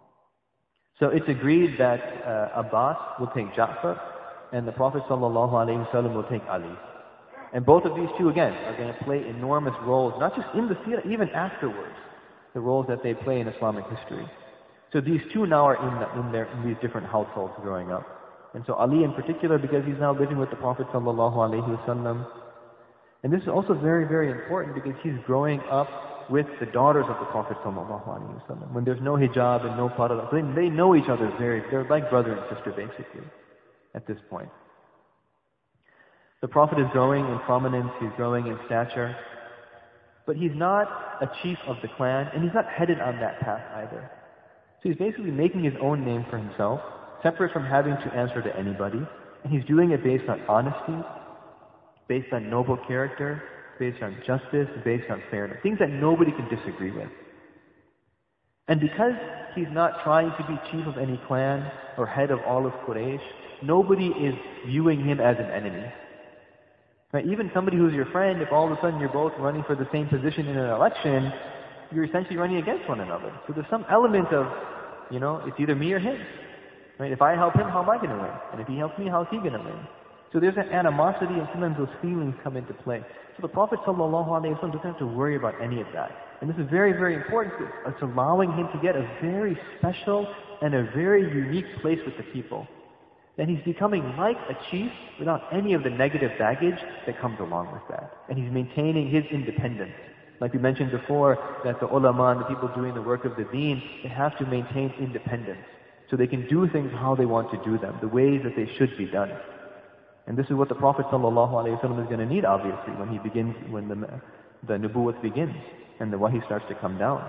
So it's agreed that uh, Abbas will take Ja'far, and the Prophet sallallahu alaihi wasallam will take Ali. And both of these two, again, are going to play enormous roles, not just in the seerah, even afterwards, the roles that they play in Islamic history. So these two now are in, the, in, their, in these different households growing up. And so Ali in particular, because he's now living with the Prophet sallallahu alaihi wasallam. And this is also very, very important because he's growing up with the daughters of the Prophet sallallahu alaihi wasallam. When there's no hijab and no parada, they, they know each other very, they're like brother and sister basically at this point. The Prophet is growing in prominence, he's growing in stature. But he's not a chief of the clan, and he's not headed on that path either. So he's basically making his own name for himself, separate from having to answer to anybody. And he's doing it based on honesty, based on noble character, based on justice, based on fairness. Things that nobody can disagree with. And because he's not trying to be chief of any clan or head of all of Quraysh, nobody is viewing him as an enemy. Right? Even somebody who's your friend, if all of a sudden you're both running for the same position in an election, you're essentially running against one another. So there's some element of, you know, it's either me or him. Right? If I help him, how am I going to win? And if he helps me, how is he going to win? So there's an animosity, and sometimes those feelings come into play. So the Prophet ﷺ doesn't have to worry about any of that. And this is very, very important. It's allowing him to get a very special and a very unique place with the people. then he's becoming like a chief without any of the negative baggage that comes along with that. And he's maintaining his independence. Like we mentioned before, that the ulama and the people doing the work of the deen, they have to maintain independence. So they can do things how they want to do them, the ways that they should be done. And this is what the Prophet ﷺ is going to need, obviously, when he begins, when the, the nubuwwat begins and the wahi starts to come down.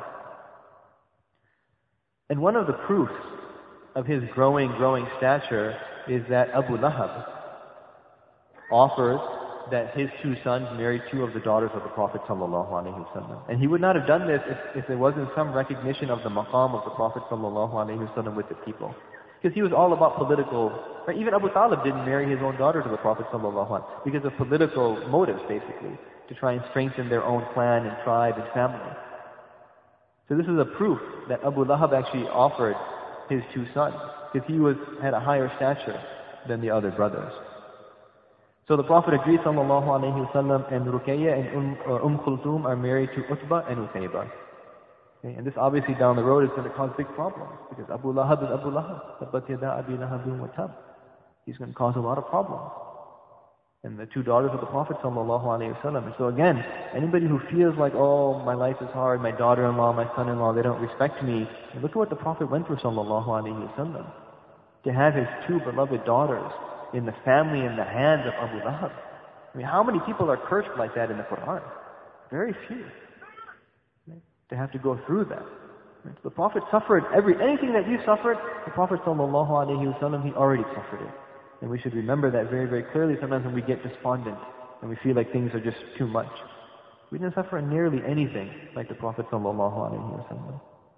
And one of the proofs of his growing, growing stature is that Abu Lahab offered that his two sons marry two of the daughters of the Prophet ﷺ. And he would not have done this if, if there wasn't some recognition of the maqam of the Prophet ﷺ with the people. Because he was all about political, right? Even Abu Talib didn't marry his own daughter to the Prophet ﷺ because of political motives, basically, to try and strengthen their own clan and tribe and family. So this is a proof that Abu Lahab actually offered his two sons, because he was had a higher stature than the other brothers. So the Prophet agreed, sallallahu alaihi wasallam, and Ruqayya and Umm, uh, Umm Kulthum are married to Utbah and Utaybah. Okay, and this obviously down the road is going to cause big problems, because Abu Lahab is Abu Lahab. Tabbat yada abi lahabin wa tab. He's going to cause a lot of problems. And the two daughters of the Prophet sallallahu alaihi wasallam. And so again, anybody who feels like, oh, my life is hard, my daughter-in-law, my son-in-law, they don't respect me. And look at what the Prophet went through, sallallahu alaihi wasallam. To have his two beloved daughters in the family, in the hands of Abu Lahab. I mean, how many people are cursed like that in the Quran? Very few. Right? To have to go through that. Right? The Prophet suffered every, anything that you suffered, the Prophet sallallahu alaihi wasallam, he already suffered it. And we should remember that very, very clearly sometimes when we get despondent and we feel like things are just too much. We didn't suffer nearly anything like the Prophet sallallahu alaihi wasallam.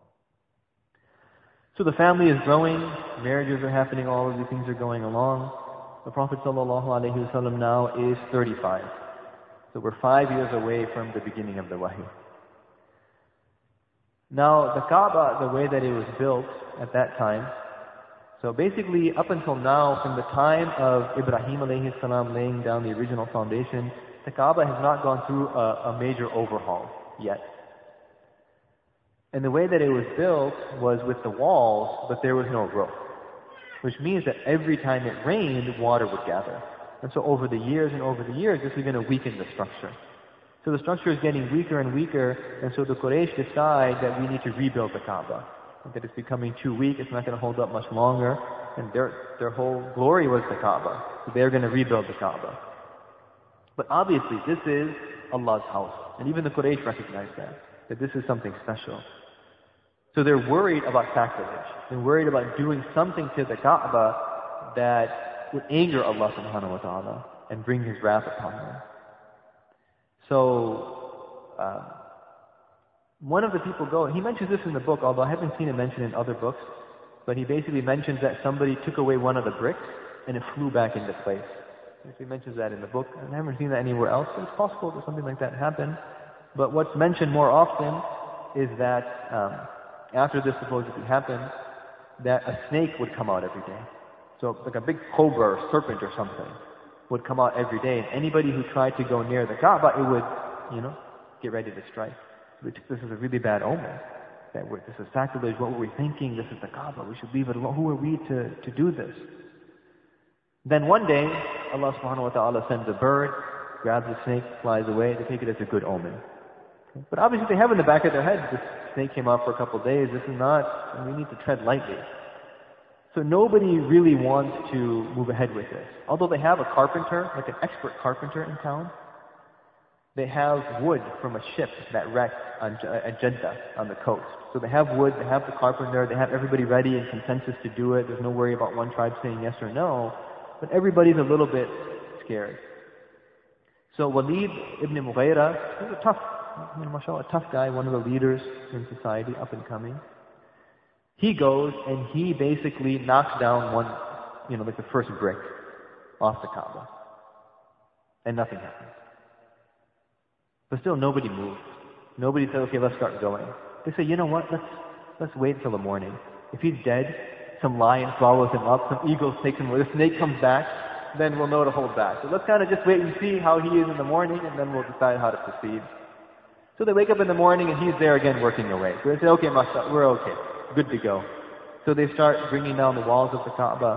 So the family is growing, marriages are happening, all of these things are going along. The Prophet sallallahu alaihi wasallam now is thirty-five. So we're five years away from the beginning of the wahi. Now the Kaaba, the way that it was built at that time, so basically up until now, from the time of Ibrahim alayhi salam laying down the original foundation, the Kaaba has not gone through a, a major overhaul yet. And the way that it was built was with the walls, but there was no roof. Which means that every time it rained, water would gather. And so over the years and over the years, this is going to weaken the structure. So the structure is getting weaker and weaker, and so the Quraysh decide that we need to rebuild the Kaaba. That it's becoming too weak, it's not going to hold up much longer, and their their whole glory was the Kaaba. So they're going to rebuild the Kaaba. But obviously, this is Allah's house. And even the Quraysh recognize that, that this is something special. So they're worried about sacrilege. They're worried about doing something to the Kaaba that would anger Allah subhanahu wa ta'ala and bring His wrath upon them. So, uh, one of the people go, he mentions this in the book, although I haven't seen it mentioned in other books, but he basically mentions that somebody took away one of the bricks and it flew back into place. He mentions that in the book, and I haven't seen that anywhere else, but it's possible that something like that happened. But what's mentioned more often is that um, after this supposedly happened, that a snake would come out every day. So like a big cobra or serpent or something would come out every day, and anybody who tried to go near the Kaaba, it would, you know, get ready to strike. This is a really bad omen. That we're, this is sacrilege. What were we thinking? This is the Kaaba. We should leave it alone. Who are we to, to do this? Then one day, Allah subhanahu wa ta'ala sends a bird, grabs the snake, flies away. They take it as a good omen. Okay? But obviously they have in the back of their head, this snake came out for a couple of days. This is not, and we need to tread lightly. So nobody really wants to move ahead with this. Although they have a carpenter, like an expert carpenter in town, they have wood from a ship that wrecked on, at Jeddah on the coast. So they have wood, they have the carpenter, they have everybody ready and consensus to do it. There's no worry about one tribe saying yes or no. But everybody's a little bit scared. So Walid ibn Mughira, he's a tough, I mean, mashallah, a tough guy, one of the leaders in society, up and coming. He goes and he basically knocks down one, you know, like the first brick off the Kaaba. And nothing happens. But still nobody moves. Nobody said, okay, let's start going. They say, you know what, let's let's wait until the morning. If he's dead, some lion swallows him up, some eagle takes him away, the snake comes back, then we'll know to hold back. So let's kind of just wait and see how he is in the morning, and then we'll decide how to proceed. So they wake up in the morning, and he's there again working away. So they say, okay, Masha, we're okay, good to go. So they start bringing down the walls of the Kaaba.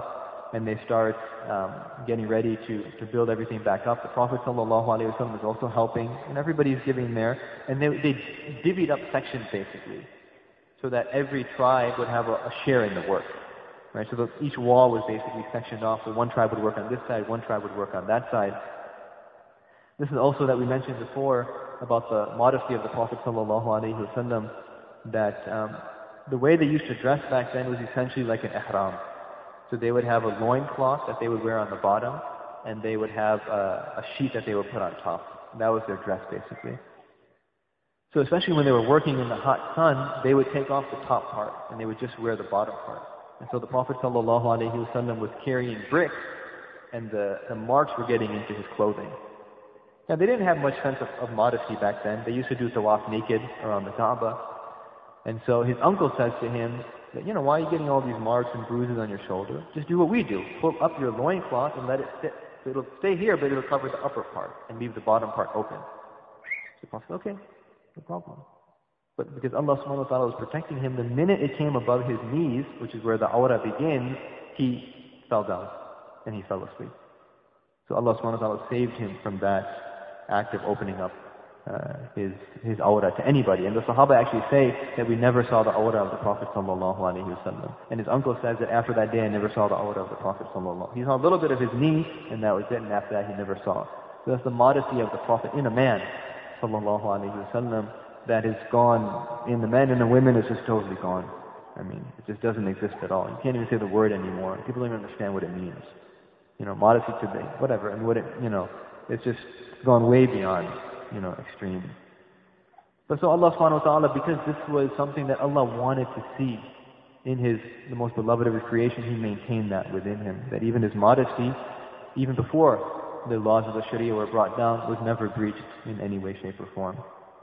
and they start um, getting ready to, to build everything back up. The Prophet ﷺ is also helping, and everybody's giving there. And they, they divvied up sections basically, so that every tribe would have a, a share in the work. Right? So the, each wall was basically sectioned off, so one tribe would work on this side, one tribe would work on that side. This is also that we mentioned before about the modesty of the Prophet ﷺ, that um, the way they used to dress back then was essentially like an ihram. So they would have a loincloth that they would wear on the bottom, and they would have a, a sheet that they would put on top. That was their dress basically. So especially when they were working in the hot sun, they would take off the top part, and they would just wear the bottom part. And so the Prophet ﷺ was carrying bricks, and the, the marks were getting into his clothing. Now they didn't have much sense of, of modesty back then. They used to do tawaf naked around the Kaaba. And so his uncle says to him that, you know, why are you getting all these marks and bruises on your shoulder? Just do what we do. Pull up your loincloth and let it sit. So it'll stay here, but it'll cover the upper part and leave the bottom part open. So the Prophet said, okay, no problem. But because Allah subhanahu wa ta'ala was protecting him, the minute it came above his knees, which is where the awrah begins, he fell down and he fell asleep. So Allah subhanahu wa ta'ala saved him from that act of opening up uh, his his awrah to anybody. And the Sahaba actually say that we never saw the awrah of the Prophet sallallahu alaihi wasallam. And his uncle says that after that day I never saw the awrah of the Prophet sallallahu. He saw a little bit of his knee, and that was it. And after that he never saw. So that's the modesty of the Prophet in a man sallallahu alaihi wasallam that is gone in the men, and the women is just totally gone. I mean, it just doesn't exist at all. You can't even say the word anymore. People don't even understand what it means. You know, modesty today, whatever, and what it, you know, it's just gone way beyond, you know, extreme. But so Allah subhanahu wa ta'ala, because this was something that Allah wanted to see in His, the most beloved of His creation, He maintained that within Him. That even His modesty, even before the laws of the Sharia were brought down, was never breached in any way, shape, or form.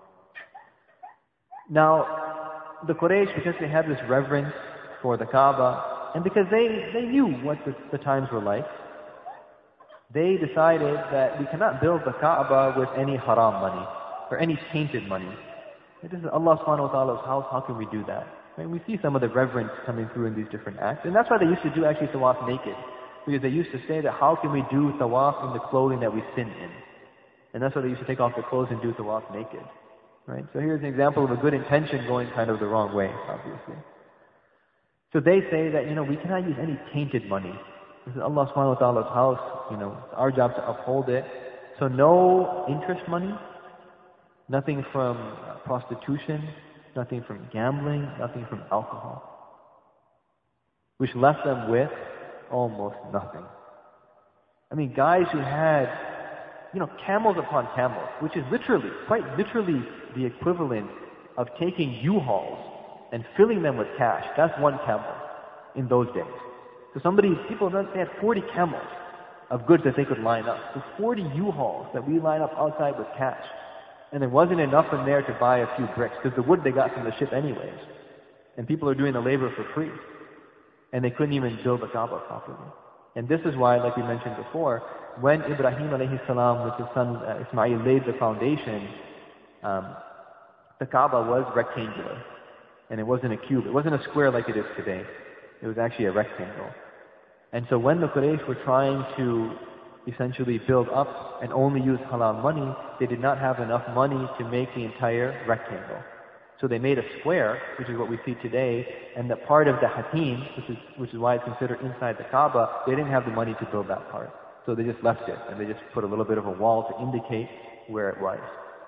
Now, the Quraysh, because they had this reverence for the Kaaba, and because they, they knew what the, the times were like, they decided that we cannot build the Kaaba with any haram money, or any tainted money. This is Allah subhanahu wa ta'ala's house, how can we do that? I mean, we see some of the reverence coming through in these different acts, and that's why they used to do actually tawaf naked, because they used to say that how can we do tawaf in the clothing that we sin in? And that's why they used to take off their clothes and do tawaf naked. Right? So here's an example of a good intention going kind of the wrong way, obviously. So they say that, you know, we cannot use any tainted money. This is Allah subhanahu wa ta'ala's house, you know, it's our job to uphold it. So no interest money, nothing from uh, prostitution, nothing from gambling, nothing from alcohol. Which left them with almost nothing. I mean, guys who had, you know, camels upon camels, which is literally, quite literally the equivalent of taking U-Hauls and filling them with cash. That's one camel in those days. So somebody, people, they had forty camels of goods that they could line up. So forty U-Hauls that we line up outside with cash. And there wasn't enough in there to buy a few bricks, because the wood they got from the ship anyways. And people are doing the labor for free. And they couldn't even build the Kaaba properly. And this is why, like we mentioned before, when Ibrahim alayhi salam with his son uh, Ismail laid the foundation, um, the Kaaba was rectangular. And it wasn't a cube. It wasn't a square like it is today. It was actually a rectangle. And so when the Quraysh were trying to essentially build up and only use halal money, they did not have enough money to make the entire rectangle. So they made a square, which is what we see today, and the part of the hatim, which is, which is why it's considered inside the Kaaba, they didn't have the money to build that part. So they just left it, and they just put a little bit of a wall to indicate where it was.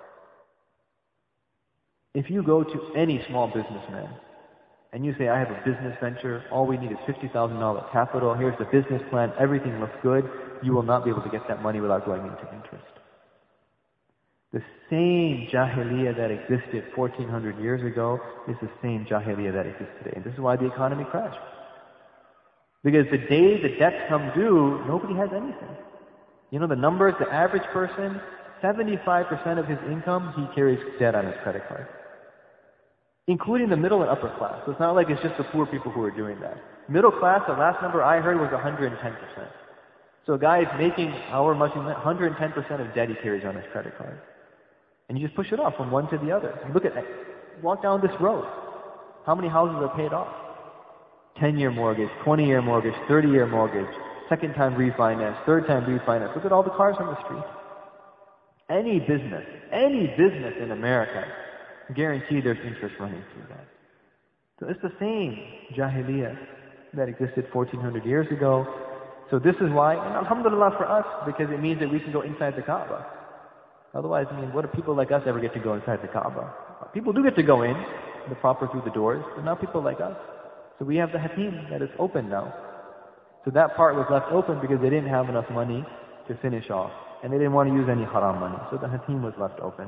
If you go to any small businessman, and you say, I have a business venture, all we need is fifty thousand dollars capital, here's the business plan, everything looks good, you will not be able to get that money without going into interest. The same jahiliyyah that existed fourteen hundred years ago is the same jahiliyyah that exists today. And this is why the economy crashed. Because the day the debts come due, nobody has anything. You know the numbers, the average person, seventy-five percent of his income, he carries debt on his credit card. Including the middle and upper class. So it's not like it's just the poor people who are doing that. Middle class, the last number I heard was one hundred ten percent. So a guy is making however much, one hundred ten percent of debt he carries on his credit card. And you just push it off from one to the other. You look at, walk down this road. How many houses are paid off? ten-year mortgage, twenty-year mortgage, thirty-year mortgage, second time refinance, third time refinance. Look at all the cars on the street. Any business, any business in America, guarantee there's interest running through that. So it's the same Jahiliyyah that existed fourteen hundred years ago. So this is why, and alhamdulillah for us, because it means that we can go inside the Kaaba. Otherwise, I mean, what do people like us ever get to go inside the Kaaba? People do get to go in, the proper through the doors, but not people like us. So we have the Hatim that is open now. So that part was left open because they didn't have enough money to finish off. And they didn't want to use any haram money. So the Hatim was left open.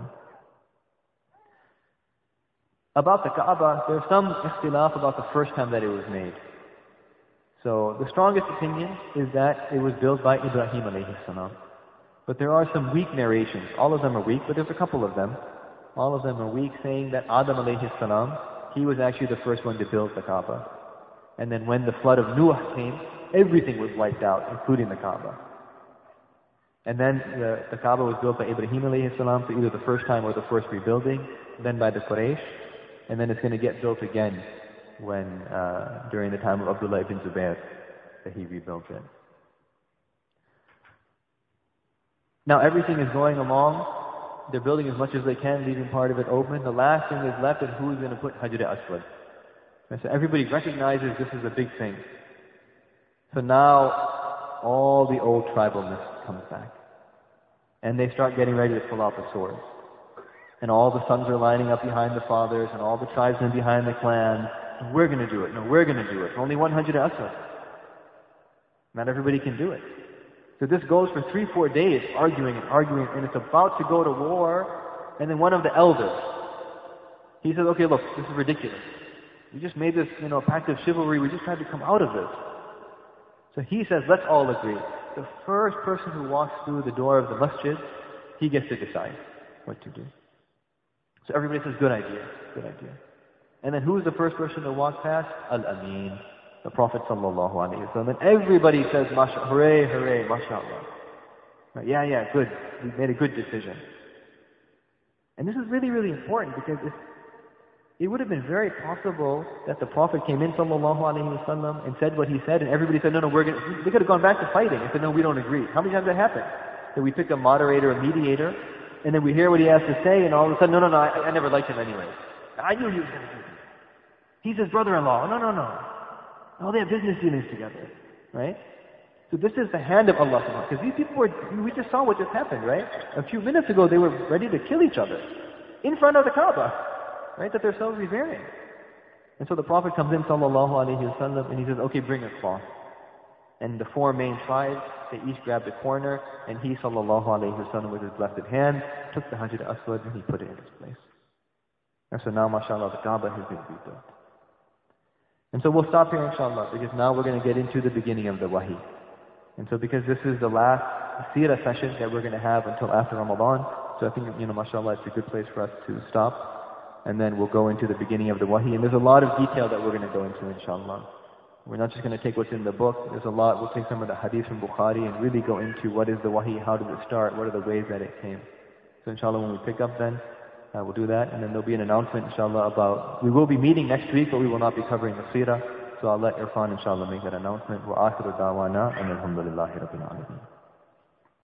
About the Kaaba, there's some ikhtilaf about the first time that it was made. So the strongest opinion is that it was built by Ibrahim alayhi salam. But there are some weak narrations. All of them are weak, but there's a couple of them. All of them are weak, saying that Adam alayhi salam, he was actually the first one to build the Kaaba. And then when the flood of Noah came, everything was wiped out, including the Kaaba. And then the, the Kaaba was built by Ibrahim alayhi salam, so either the first time or the first rebuilding, then by the Quraysh, and then it's going to get built again when, uh, during the time of Abdullah ibn Zubayr, that he rebuilt it. Now everything is going along. They're building as much as they can, leaving part of it open. The last thing is left is who's going to put Hajar al-Aswad. And so everybody recognizes this is a big thing. So now all the old tribalness comes back. And they start getting ready to pull out the swords. And all the sons are lining up behind the fathers, and all the tribesmen behind the clans. We're going to do it. No, we're going to do it. Only one Hajar al-Aswad. Not everybody can do it. So this goes for three, four days, arguing and arguing, and it's about to go to war, and then one of the elders, he says, okay, look, this is ridiculous. We just made this, you know, pact of chivalry, we just tried to come out of this. So he says, let's all agree. The first person who walks through the door of the masjid, he gets to decide what to do. So everybody says, good idea, good idea. And then who's the first person to walk past? Al-Amin. The Prophet sallallahu alaihi wasallam. And everybody says, Masha, hooray, hooray, mashallah. Right, yeah, yeah, good. We made a good decision. And this is really, really important because if, it would have been very possible that the Prophet came in sallallahu alaihi wasallam and said what he said, and everybody said, no, no, we're going to, they could have gone back to fighting and said, no, we don't agree. How many times that happened? That we pick a moderator, a mediator, and then we hear what he has to say, and all of a sudden, no, no, no, I, I never liked him anyway. I knew he was going to do this. He's his brother-in-law. No, no, no. Oh, they have business dealings together, right? So this is the hand of Allah subhanahu wa ta'ala. Because these people were, we just saw what just happened, right? A few minutes ago, they were ready to kill each other in front of the Kaaba, right? That they're so revering. And so the Prophet comes in, sallallahu alayhi wa sallam, and he says, okay, bring a cloth. And the four main tribes, they each grabbed a corner, and he, sallallahu alayhi wa sallam, with his blessed hand, took the Hajar al-Aswad and he put it in its place. And so now, mashallah, the Kaaba has been rebuilt. And so we'll stop here, inshallah, because now we're going to get into the beginning of the wahi. And so because this is the last seerah session that we're going to have until after Ramadan, so I think, you know, mashallah, it's a good place for us to stop. And then we'll go into the beginning of the wahi. And there's a lot of detail that we're going to go into, inshallah. We're not just going to take what's in the book. There's a lot. We'll take some of the hadith from Bukhari and really go into what is the wahi, how did it start, what are the ways that it came. So inshallah, when we pick up then, Uh, we'll do that, and then there'll be an announcement, inshallah, about, we will be meeting next week, but we will not be covering the seerah, so I'll let Irfan, inshallah, make that announcement. Wa akhiru da'wana, and alhamdulillahi rabbil alameen.